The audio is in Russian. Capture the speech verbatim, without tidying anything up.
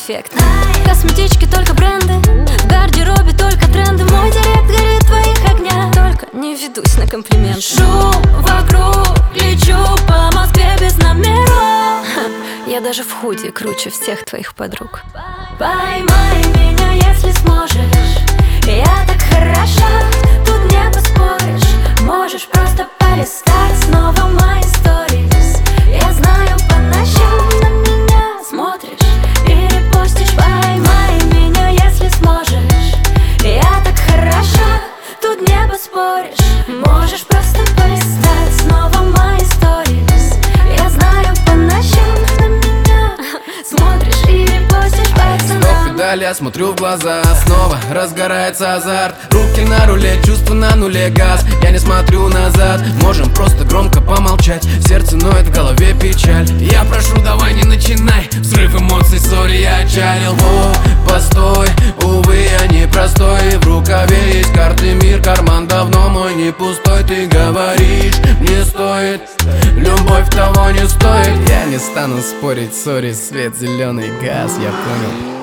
эффектно. Косметички только бренды, в гардеробе только тренды. Мой директ горит в твоих огнях, только не ведусь на комплименты. Шум вокруг, лечу по Москве без номеров. Я даже в худи круче всех твоих подруг. Поймай меня, если сможешь. Я так хороша, тут не поспоришь. Можешь просто полистать снова мои сторис. Я знаю, по ночам на меня смотришь и репостишь. Поймай меня, если сможешь. Я так хороша, тут не поспоришь. Можешь просто полистать снова мои сторис. Я знаю, по ночам на меня смотришь и репостишь пацанам. Стоп, педаль, я смотрю в глаза. Снова разгорается азарт. Руки на руле, чувства на нуле, газ. Я не смотрю назад. Можем просто громко помолчать. Сердце ноет, в голове печаль. Я прошу, давай не начинай. Взрыв эмоций, сори, я отчалил. О, постой, увы, я не простой. В рукаве есть карты мир, карман давно мой не пустой. Ты говоришь, не стоит, любовь того не стоит. Я не стану спорить, сори, свет, зеленый газ, я понял.